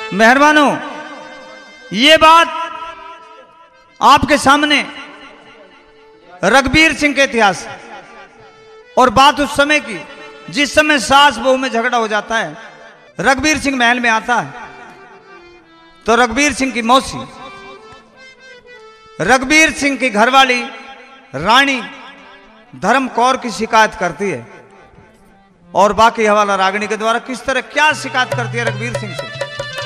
मेहरबानों, ये बात आपके सामने रघुवीर सिंह के इतिहास और बात उस समय की जिस समय सास बहू में झगड़ा हो जाता है। रघुवीर सिंह महल में आता है तो रघुवीर सिंह की मौसी रघुवीर सिंह की घरवाली रानी धर्म कौर की शिकायत करती है और बाकी हवाला रागिनी के द्वारा किस तरह क्या शिकायत करती है रघुवीर सिंह से।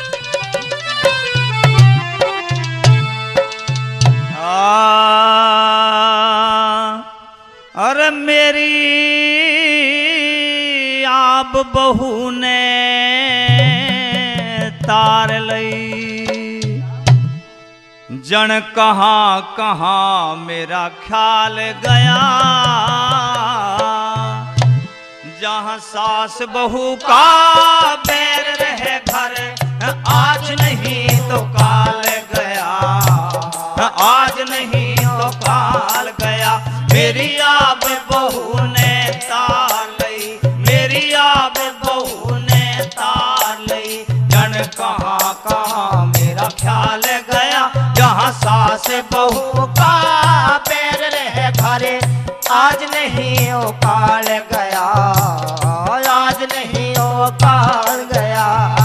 अरे मेरी आप बहू ने तार लई जन कहाँ कहाँ मेरा ख्याल गया, जहाँ सास बहू का बैर रहे घर आज नहीं तो काल गया, आज नहीं तो काल गया। मेरी आप बहू ने तार लई, मेरी आप बहू ने तार लई जन कहाँ कहाँ मेरा ख्याल गया, जहाँ सास बहू का पैर रहे घरे आज नहीं ओ काल गया, आज नहीं ओ काल गया।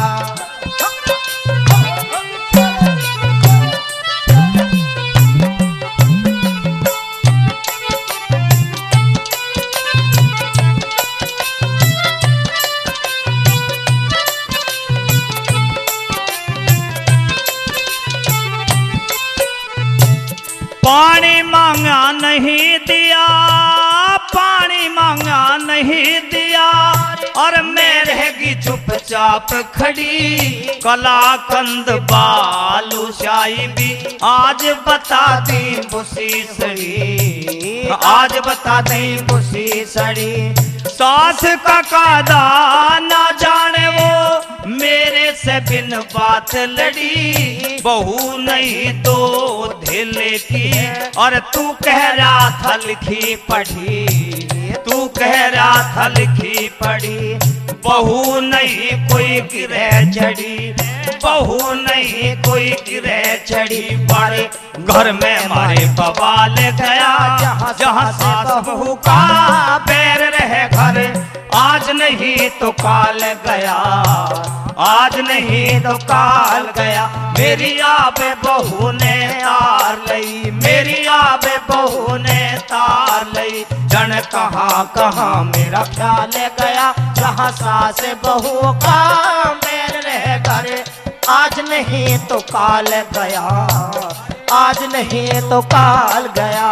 पानी मांगा नहीं दिया, पानी मांगा नहीं दिया और मैं रहेगी चुपचाप खड़ी, कलाकंद बालू शाही भी आज बता दी बुसी सड़ी, आज बता दी बुसी सड़ी। सास का कादा ना जाने वो मेरे से बिन बात लड़ी, बहू नहीं तो ढेले की और तू कह रहा था लिखी पढ़ी, तू कह रहा था लिखी पढ़ी। बहू नहीं कोई गिरे चढ़ी, बहू नहीं कोई गिरे चढ़ी, बारे घर में मारे बवाल गया, जहाँ सास बहू का पैर रहे घर आज नहीं तो काल गया, आज नहीं तो काल गया। मेरी आप बहू ने तार लई, मेरी आप बहू ने तार लई जन कहाँ कहाँ मेरा ख्याल गया, जहाँ सास बहू का मेरे रह घर आज नहीं तो काल गया, आज नहीं तो काल गया।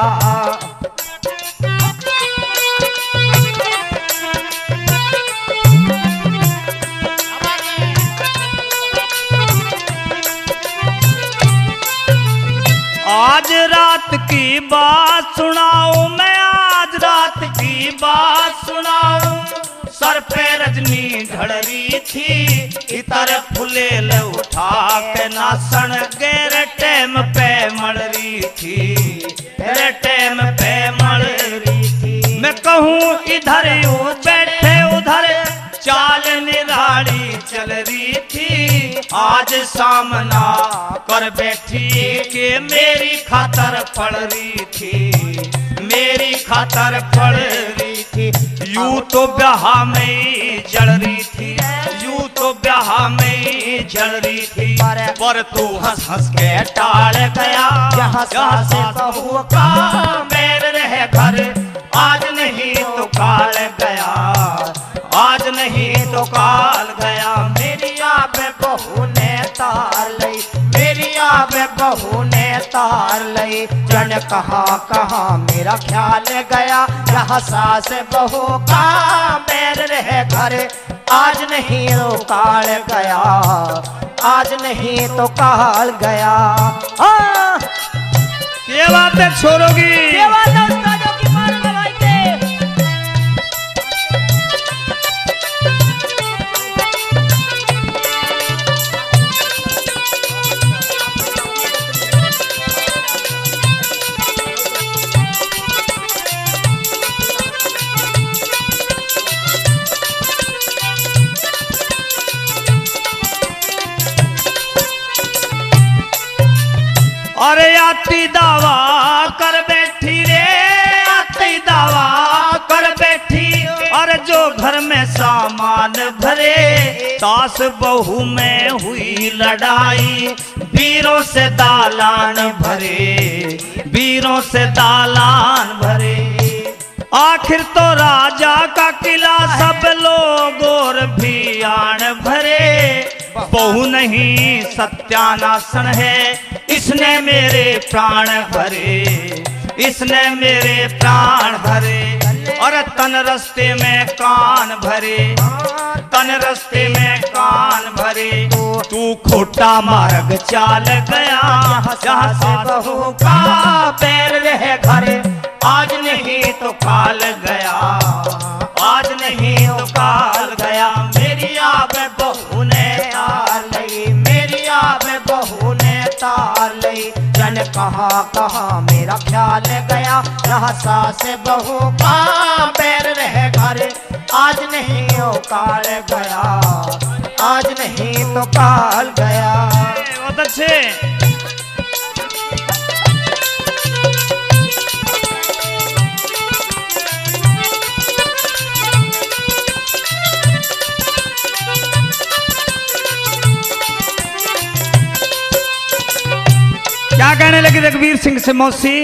आज रात की बात सुनाऊं मैं, आज रात की बात सुनाऊं। सर पे रजनी ढड़ रही थी, इतर फुलेल उठा के नासन गेरे टेम पे मड़ रही थी, गेरे टेम पे मड़ रही थी। मैं कहूँ इधर यूं बैठे उधर चाल निराड़ी चल रही थी, आज सामना कर बैठी के मेरी खातर पड़ रही थी, मेरी खातर पड़ रही थी। यूं तो ब्याह में जल रही थी, यूं तो ब्याह में जल रही थी, पर तू हंस हंस के टाल गया, जहाँ सास बहू का मेरे रहे घर आज नहीं तो काल गया, आज नहीं तो काल गया। मेरी आप बहू ने तार लई, मेरी आप बहू ने तार लई जन कहाँ कहाँ मेरा ख्याल गया, जहाँ सास बहू का मेरे रहे घर आज नहीं तो काल गया, आज नहीं तो काल गया। ये बात है छोरोगी, ये बात है उस्तादों की मार दवाई के। अरे आती दावा कर बैठी रे, आती दावा कर बैठी। अरे जो घर में सामान भरे, सास बहू में हुई लड़ाई, वीरों से दालान भरे, वीरों से दालान भरे। आखिर तो राजा का किला सब लोग और भी आन भरे, बहू नहीं सत्यानाशन है, इसने मेरे प्राण भरे, इसने मेरे प्राण भरे। और तन रस्ते में कान भरे, तन रस्ते में कान भरे। तू खोटा मार्ग चाल गया, जहाँ से बहू का पैर रहे घरे, आज नहीं तो काल गया, आज नहीं तो काल गया। मेरी आब बहू ने तार लई, मेरी आब बहू ने तार लई। जन कहाँ कहाँ मेरा ख्याल गया, जहाँ सास बहू का पैर रहे घरे, आज नहीं तो काल गया, आज नहीं तो काल गया। बहुत अच्छे। क्या कहने लगी रघुवीर सिंह से मौसी?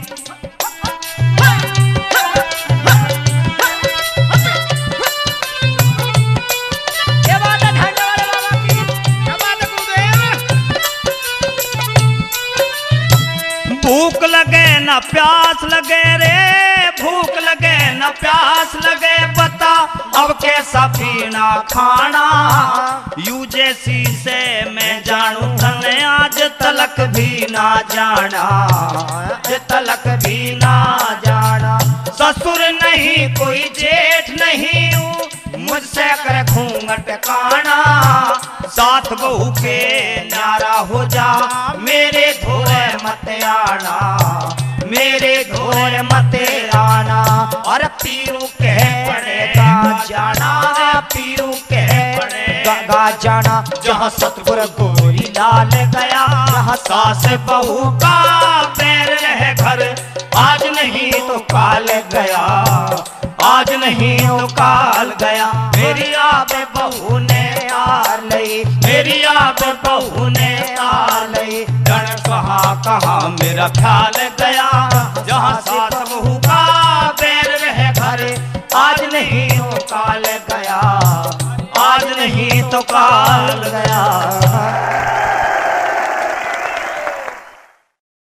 भूख लगे न प्यास लगे रे, भूख लगे न प्यास लगे, बता अब कैसा पीना खाना। यू जैसी से मैं जानू तने आज तलक भी ना जाना, आज तलक भी ना जाना। ससुर नहीं कोई जेठ नहीं हूँ, मुझसे कर घूंघट काना। साथ बहू के न्यारा हो जा, मेरे धोरे मत आना, मेरे धोरे मत आना। और पीरू कह पड़ेगा जाना, पीरू कह पड़ेगा जाना। जहाँ सतगुर गोरी लाल गया, जहाँ सास बहू का पैर रहे घर, आज नहीं तो काल गया, आज नहीं तो काल गया। मेरी आप बहू ने आ लई, मेरी आप बहू ने आ लई। जन कहाँ कहाँ मेरा ख्याल गया, जहाँ सास बहू का पैर रहे घरे, आज नहीं तो काल गया, आज नहीं तो काल गया।